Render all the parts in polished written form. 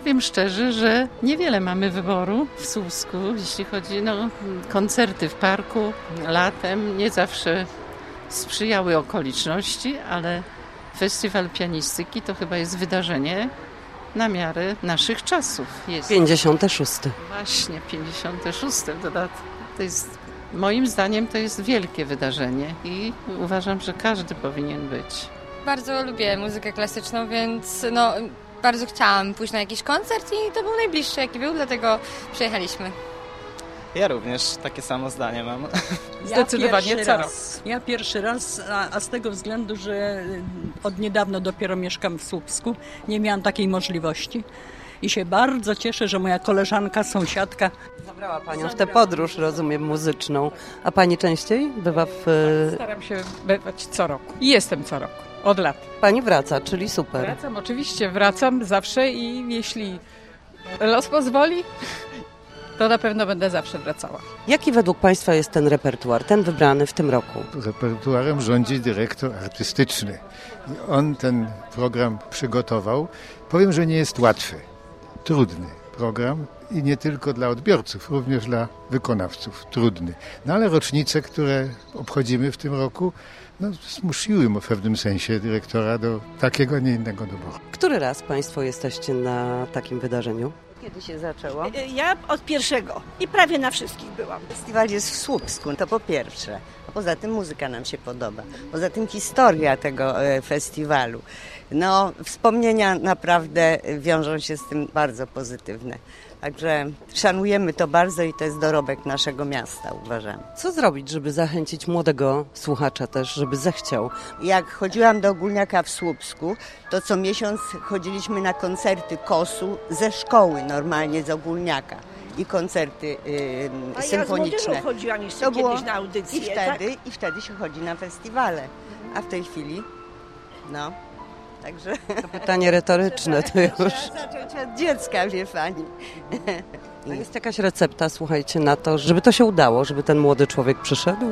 powiem szczerze, że niewiele mamy wyboru w Słupsku, jeśli chodzi o koncerty w parku latem. Nie zawsze sprzyjały okoliczności, ale festiwal pianistyki to chyba jest wydarzenie na miarę naszych czasów. Jest 56. Właśnie 56. To jest, moim zdaniem to jest wielkie wydarzenie i uważam, że każdy powinien być. Bardzo lubię muzykę klasyczną, więc bardzo chciałam pójść na jakiś koncert i to był najbliższy jaki był, dlatego przyjechaliśmy. Ja również takie samo zdanie mam. Zdecydowanie co rok. Ja pierwszy raz, a z tego względu, że od niedawna dopiero mieszkam w Słupsku, nie miałam takiej możliwości. I się bardzo cieszę, że moja koleżanka, sąsiadka Zabrała Panią w tę podróż, rozumiem, muzyczną. A Pani częściej bywa w... Staram się bywać co roku. I jestem co roku, od lat. Pani wraca, czyli super. Wracam, oczywiście, wracam zawsze i jeśli los pozwoli, to na pewno będę zawsze wracała. Jaki według Państwa jest ten repertuar, ten wybrany w tym roku? Repertuarem rządzi dyrektor artystyczny. I on ten program przygotował. Powiem, że nie jest łatwy, trudny program i nie tylko dla odbiorców, również dla wykonawców trudny. No ale rocznice, które obchodzimy w tym roku, zmusiły w pewnym sensie dyrektora do takiego, a nie innego doboru. Który raz Państwo jesteście na takim wydarzeniu? Kiedy się zaczęło? Ja od pierwszego i prawie na wszystkich byłam. Festiwal jest w Słupsku, to po pierwsze. A poza tym muzyka nam się podoba. Poza tym historia tego festiwalu. Wspomnienia naprawdę wiążą się z tym bardzo pozytywne. Także szanujemy to bardzo i to jest dorobek naszego miasta, uważam. Co zrobić, żeby zachęcić młodego słuchacza też, żeby zechciał? Jak chodziłam do Ogólniaka w Słupsku, to co miesiąc chodziliśmy na koncerty KOS-u ze szkoły normalnie, z Ogólniaka. I koncerty symfoniczne. Ja z młodzieżą chodziłam jeszcze kiedyś na audycję. I wtedy się chodzi na festiwale. A w tej chwili, także... To pytanie retoryczne to już. Trzeba zacząć od dziecka, wie pani. Jest jakaś recepta, słuchajcie, na to, żeby to się udało, żeby ten młody człowiek przyszedł?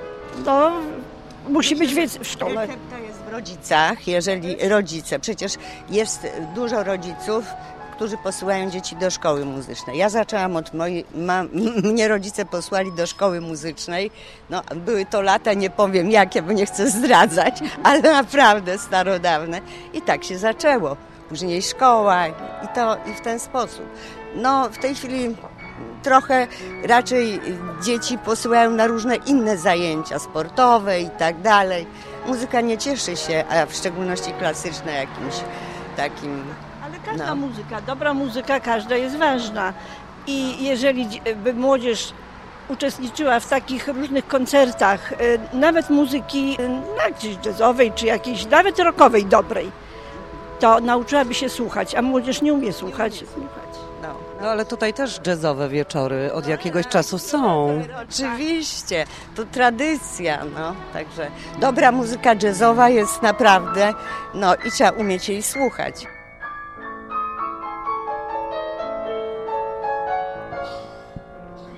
Musi być w szkole. Recepta jest w rodzicach, jeżeli rodzice, przecież jest dużo rodziców, którzy posyłają dzieci do szkoły muzycznej. Ja zaczęłam od mnie rodzice posłali do szkoły muzycznej. Były to lata, nie powiem jakie, bo nie chcę zdradzać, ale naprawdę starodawne. I tak się zaczęło. Później szkoła i w ten sposób. W tej chwili trochę raczej dzieci posyłają na różne inne zajęcia sportowe i tak dalej. Muzyka nie cieszy się, a w szczególności klasyczna jakimś takim... Każda muzyka, dobra muzyka, każda jest ważna. I jeżeli by młodzież uczestniczyła w takich różnych koncertach, nawet muzyki gdzieś jazzowej, czy jakiejś, nawet rockowej dobrej, to nauczyłaby się słuchać, a młodzież nie umie słuchać. Ale tutaj też jazzowe wieczory od jakiegoś czasu są. Oczywiście, to tradycja, Także dobra muzyka jazzowa jest naprawdę, i trzeba umieć jej słuchać.